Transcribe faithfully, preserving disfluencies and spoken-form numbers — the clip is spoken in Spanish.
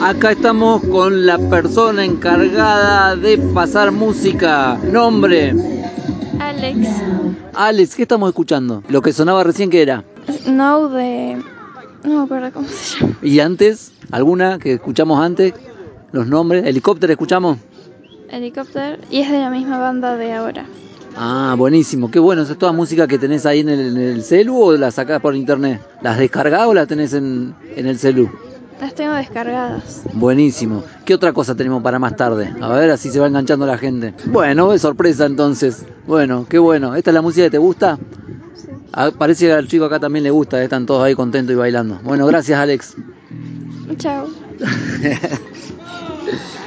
Acá estamos con la persona encargada de pasar música. Nombre. Alex. Alex, ¿qué estamos escuchando? Lo que sonaba recién, ¿qué era? No de... No me acuerdo cómo se llama. ¿Y antes? ¿Alguna que escuchamos antes? ¿Los nombres? ¿Helicóptero escuchamos? Helicóptero. Y es de la misma banda de ahora. Ah, buenísimo. Qué bueno. ¿Es toda música que tenés ahí en el, en el celu o la sacás por internet? ¿Las descargás o las tenés en, en el celu? Las tengo descargadas. Buenísimo. ¿Qué otra cosa tenemos para más tarde? A ver, así se va enganchando la gente. Bueno, es sorpresa entonces. Bueno, qué bueno. ¿Esta es la música que te gusta? Sí. Ah, parece que al chico acá también le gusta. Están todos ahí contentos y bailando. Bueno, gracias, Alex. Chao.